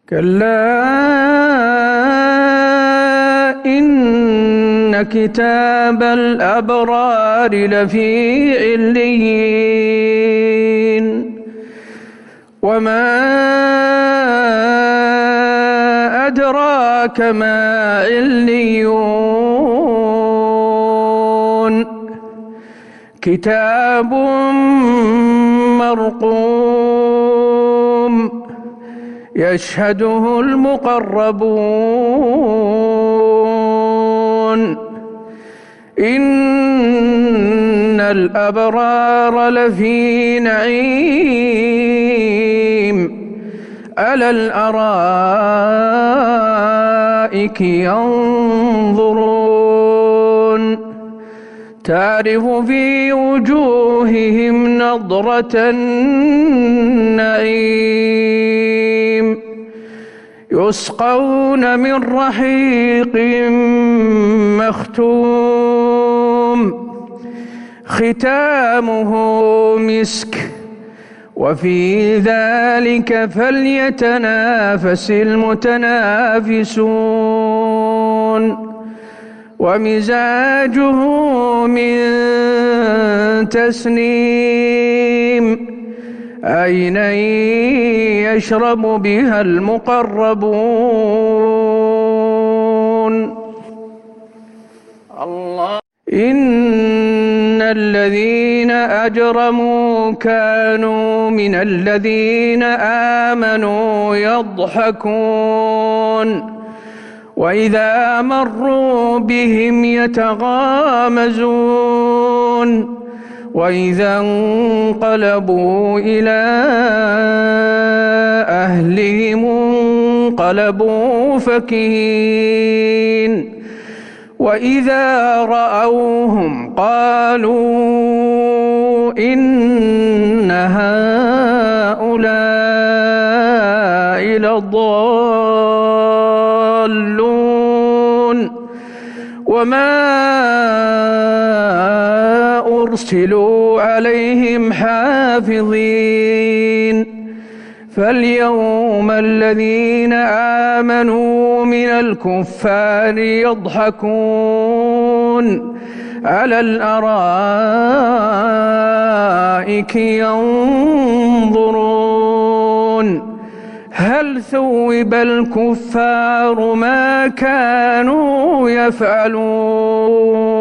كلا إن كتاب الأبرار لفي عليين وما أدراك ما عليون كتاب مرقوم يشهده المقربون إن الأبرار لفي نعيم على الأرائك ينظرون تعرف في وجوههم نضرة النعيم يسقون من رحيق مختوم ختامه مسك وفي ذلك فليتنافس المتنافسون ومزاجه من تسنيم عينا يشرب بها المقربون الله إن الذين أجرموا كانوا من الذين آمنوا يضحكون وإذا مروا بهم يتغامزون وإذا انقلبوا إلى أهلهم انقلبوا فكهين وإذا رأوهم قالوا إن هؤلاء لضالون وما أرسلوا عليهم حافظين فاليوم الذين آمنوا من الكفار يضحكون على الأرائك ينظرون هل ثوب الكفار ما كانوا يفعلون